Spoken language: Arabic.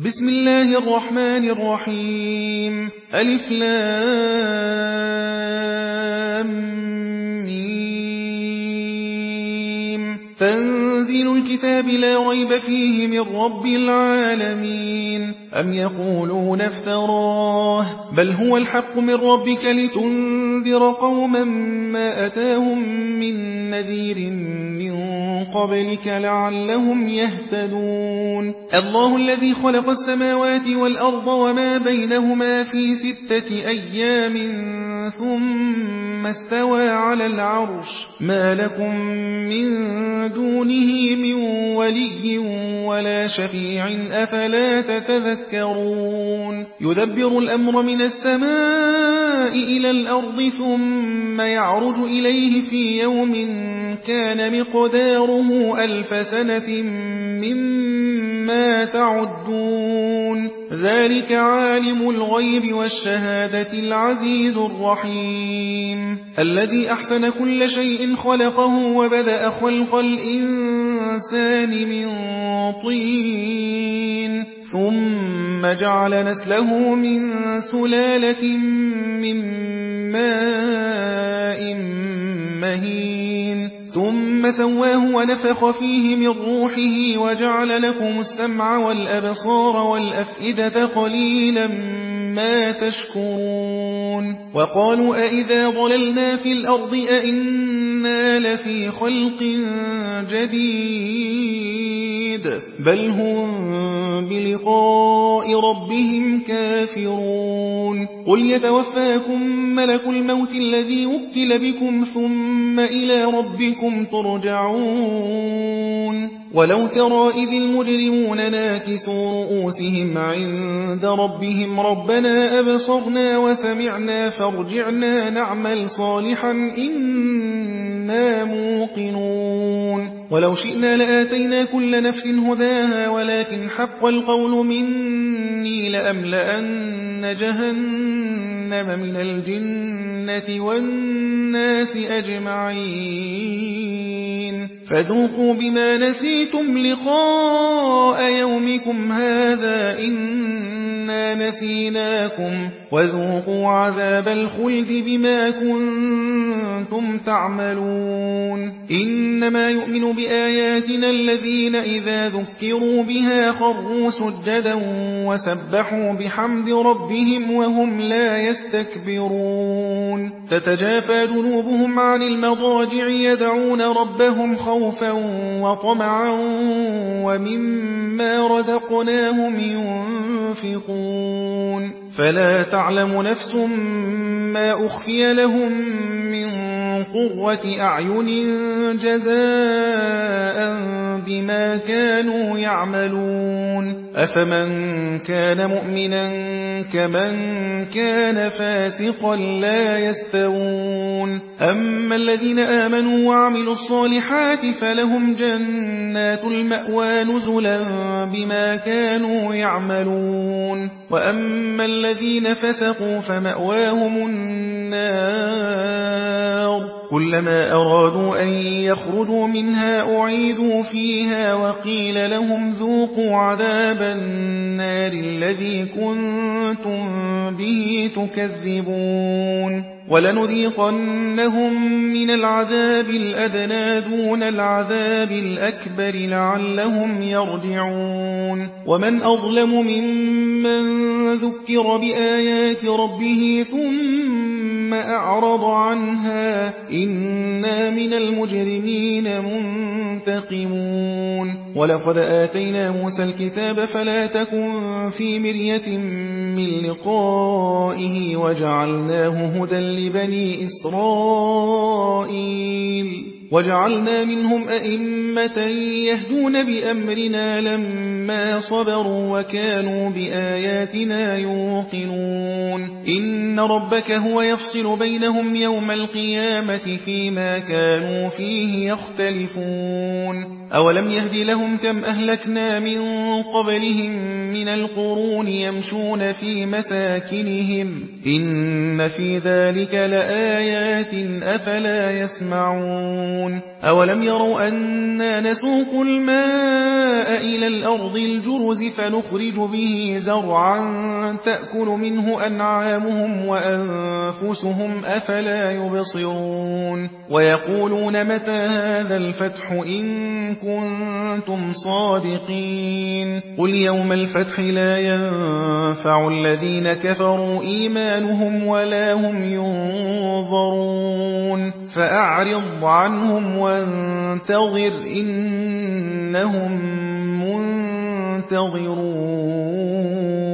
بسم الله الرحمن الرحيم ألف لام ميم تنزيل الكتاب لا ريب فيه من رب العالمين أم يقولون افتراه بل هو الحق من ربك لتنذر قوما ما أتاهم من نذير من قبلك لعلهم يهتدون الله الذي خلق السماوات والأرض وما بينهما في 6 أيام ثم استوى على العرش ما لكم من دونه من ولي ولا شفيع أفلا تتذكرون يدبر الأمر من السماء إلى الأرض ثم يعرج إليه في يوم كان مقداره 1000 سنة مما تعدون ذلك عالم الغيب والشهادة العزيز الرحيم الذي أحسن كل شيء خلقه وبدأ خلق الإنسان من طين ثم جعل نسله من سلالة من ماء مهين ثم سواه ونفخ فيه من روحه وجعل لكم السمع والأبصار والأفئدة قليلا ما تشكرون وقالوا أئذا ضللنا في الأرض أئنا لفي خلق جديد بل هم بلقاء ربهم كافرون قل يتوفاكم ملك الموت الذي وكل بكم ثم إلى ربكم ترجعون ولو ترى إذ المجرمون ناكسوا رؤوسهم عند ربهم ربنا أبصرنا وسمعنا فارجعنا نعمل صالحا إنا موقنون ولو شئنا لآتينا كل نفس هداها ولكن حق القول مني لأملأن جهنم من الجنة والناس أجمعين فذوقوا بما نسيتم لقاء يومكم هذا إنا نسيناكم وذوقوا عذاب الخلد بما كنتم تعملون إنما يؤمن بآياتنا الذين إذا ذكروا بها خروا سجدا وسبحوا بحمد ربهم وهم لا يستكبرون تتجافى جنوبهم عن المضاجع يدعون ربهم خوفا وطمعا ومما رزقناهم ينفقون فلا تعلم نفس ما أخفي لهم من قرة أعين جزاء بما كانوا يعملون أفمن كان مؤمنا كمن كان فاسقا لا يستوون أما الذين آمنوا وعملوا الصالحات فلهم جنات المأوى نزلا بما كانوا يعملون وأما الذين فسقوا فمأواهم النار كلما أرادوا أن يخرجوا منها أعيدوا فيها وقيل لهم ذوقوا عذاب النار الذي كنتم به تكذبون ولنذيقنهم من العذاب الأدنى دون العذاب الأكبر لعلهم يرجعون ومن أظلم ممن ذكر بآيات ربه ثم أعرض عنها إنا من المجرمين منتقمون ولقد آتينا موسى الكتاب فلا تكن في مرية من لقائه وجعلناه هدى لبني إسرائيل وجعلنا منهم أئمة يهدون بأمرنا لما صبروا وكانوا بآياتنا يوقنون إن ربك هو يفصل بينهم يوم القيامة فيما كانوا فيه يختلفون أولم يهد لهم كم أهلكنا من قبلهم من القرون يمشون في مساكنهم إن في ذلك لآيات أفلا يسمعون أولم يروا أنا نسوق الماء إلى الأرض الجرز فنخرج به زرعا تأكل منه أنعامهم وأنفسهم أفلا يبصرون ويقولون متى هذا الفتح إن كنتم صادقين قل يوم الفتح لا ينفع الذين كفروا إيمانهم ولا هم ينظرون فأعرض عنهم وانتظر إنهم منتظرون